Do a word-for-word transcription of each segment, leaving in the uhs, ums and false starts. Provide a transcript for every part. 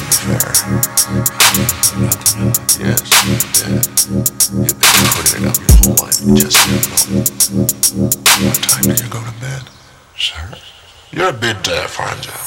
fair. Yes, you did. You've been putting it up your whole life. You just didn't know. What time do you go to bed? Sir, you're a bit deaf, aren't you?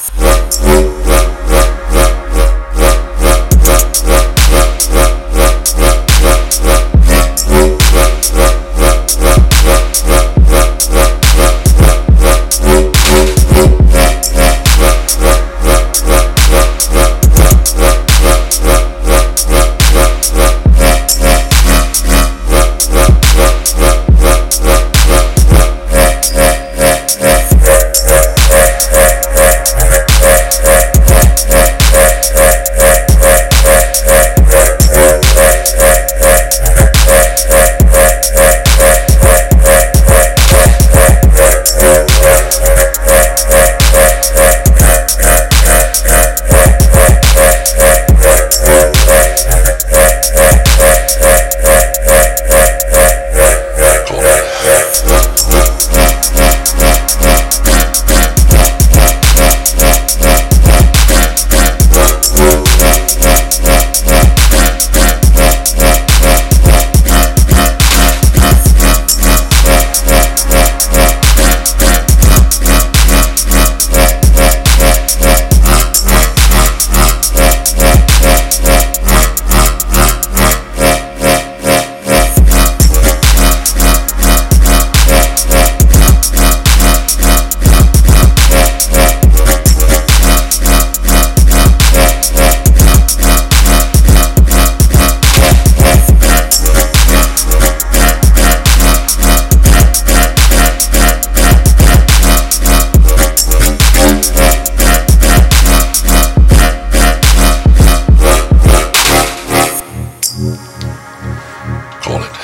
Call it.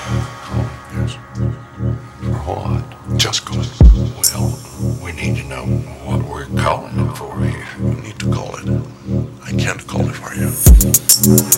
Yes. Or what? Just call it. Well, we need to know what we're calling it for here. We need to call it. I can't call it for you.